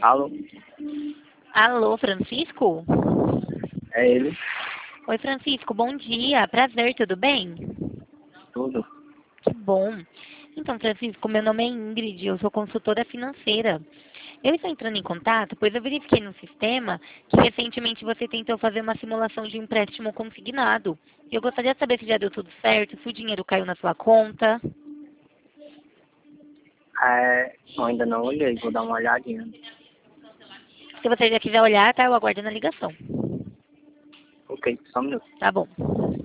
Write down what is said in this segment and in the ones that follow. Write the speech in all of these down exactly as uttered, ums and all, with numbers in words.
Alô? Alô, Francisco? É ele? Oi, Francisco, bom dia. Prazer, tudo bem? Tudo. Que bom. Então, Francisco, meu nome é Ingrid, eu sou consultora financeira. Eu estou entrando em contato, pois eu verifiquei no sistema que recentemente você tentou fazer uma simulação de um empréstimo consignado. Eu gostaria de saber se já deu tudo certo, se o dinheiro caiu na sua conta. É, eu ainda não olhei, vou dar uma olhadinha. Se você já quiser olhar, tá? Eu aguardo na ligação. Ok, só um minuto. Tá bom.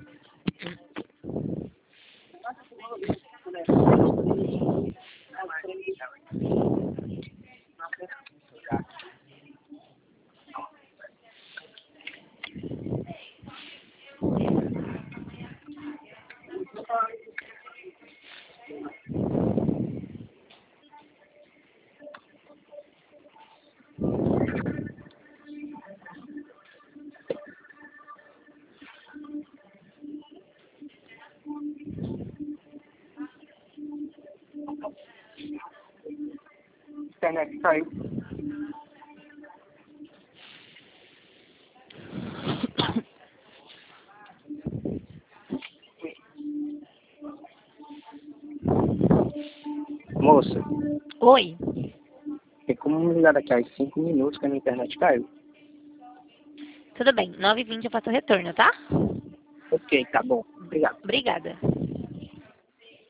Internet caiu. Moça, Oi. tem como me ligar daqui a cinco minutos que a minha internet caiu? Tudo bem, nove e vinte eu faço o retorno, tá? Ok, tá bom. Obrigado. Obrigada.